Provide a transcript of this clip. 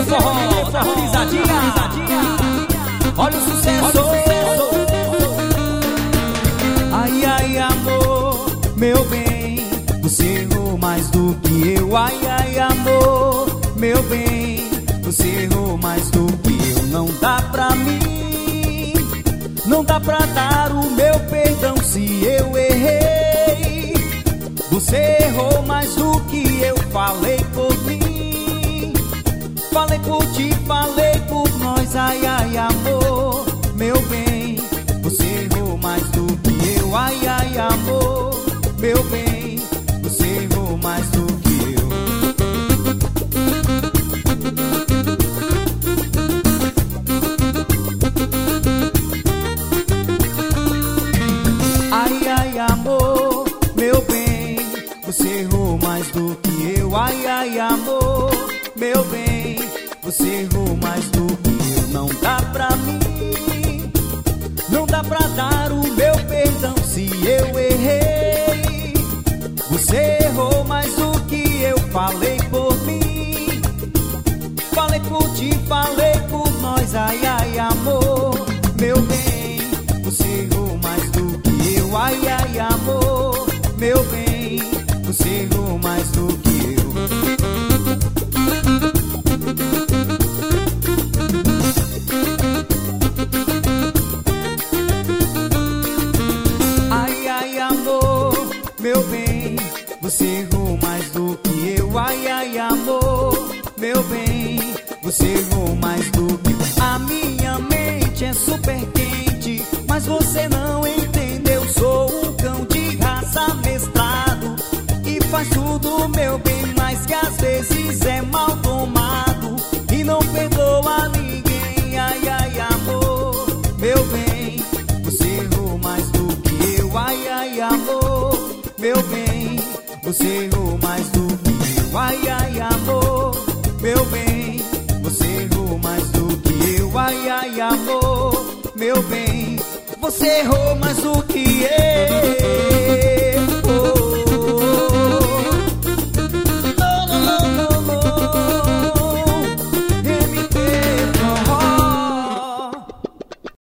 forró, pisadinha. Olha o sucesso. Ai, ai, amor, meu bem, você errou mais do que eu. Ai, ai, amor, meu bem, você errou mais do que eu. Não dá pra mim, não dá pra dar o meu perdão se eu errei. Você errou mais do que eu. Falei por mim, falei por ti, falei por nós. Ai, ai, amor, meu bem, você errou mais do que eu. Ai, ai, amor, meu bem, você errou mais do que eu. Ai, ai, amor, meu bem, você errou mais do que eu. Ai, ai, amor, meu bem, você errou mais do que eu. Não dá pra mim, não dá pra dar o meu perdão se eu errei. Você errou mais do que eu. Falei por mim, falei por ti, falei por nós. Ai, ai, amor, meu bem, você errou mais do que eu. Ai, ai, amor, meu bem, você errou mais do que eu. Ai, ai, amor, meu bem, você errou mais do que eu. Ai, ai, amor, meu bem, você errou mais do que eu. A minha mente é super quente, mas você não entendeu. Sou um cão de raça mestrado e faz tudo, meu bem, mas que às vezes é mal tomado e não perdoa ninguém. Ai, ai, amor, meu bem, você errou mais do que eu. Ai, ai, amor, meu bem, você errou mais do que eu. Ai, ai, amor, meu bem, você errou mais do que eu. Ai, ai, amor, meu bem, você errou mais do que